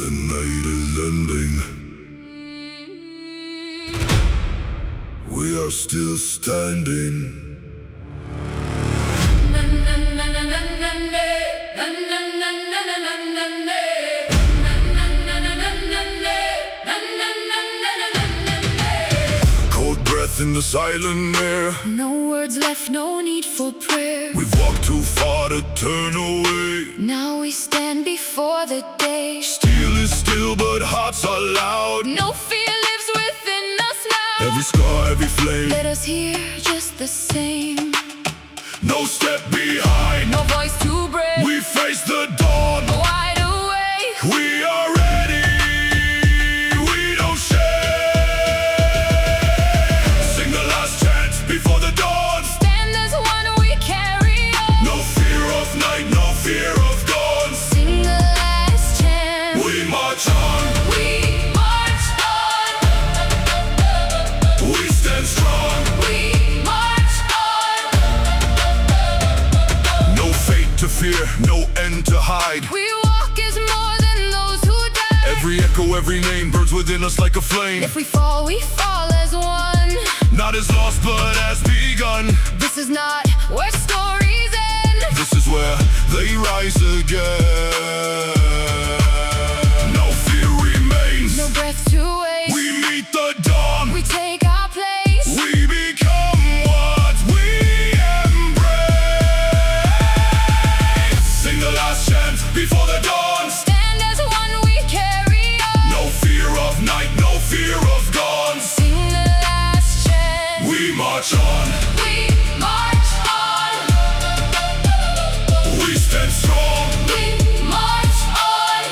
The night is ending. We are still standing. Cold breath in the silent air. No words left, no need for prayer. We've walked too far to turn away. Now we stand before the day. Steel is still, but hearts are loud. No fear lives within us now. Every scar, every flame. Let us hear just the same. No step behind. No voice to break. We face the dawn. Wide awake. We are ready. We don't share. Sing the last chant before the dawn. Stand as one, we carry on. No fear of night, no fear of dawn. Sing the last chant. We march on. We march on. We stand strong. We march on. No fate to fear, no end to hide. We walk as more than those who die. Every echo, every name burns within us like a flame. If we fall as one. Not as lost, but as begun. This is not where stories end. This is where they rise again. No fear remains. No breath to waste. We meet the dawn. We take our place. We become what we embrace. Sing the last chant before the dawn. Stand as one, we carry on. No fear of night, no fear of dawn. Sing the last chant. We march on. We march on. We stand strong. We march on.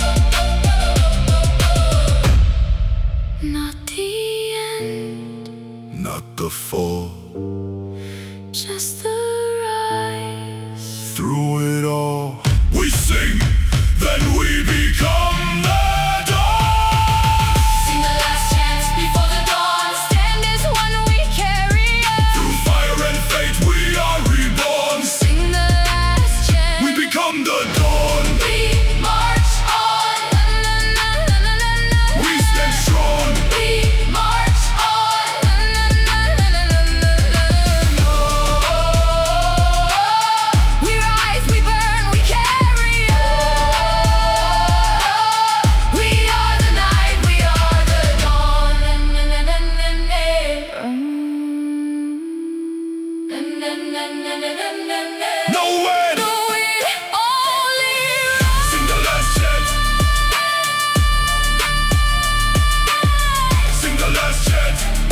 Not the end, Not the fall. just the rise. Through it all, we sing, then we become the dawn. Sing the last chant before the dawn. Stand as one, we carry on. Through fire and fate, we are reborn. Sing the last chant. We become the dawn. We march on. We stand strong. We march on. We rise, we burn, we carry on. We are the night, we are the dawn. No end. No, we only rise. Sing the last chant. Sing the last chant.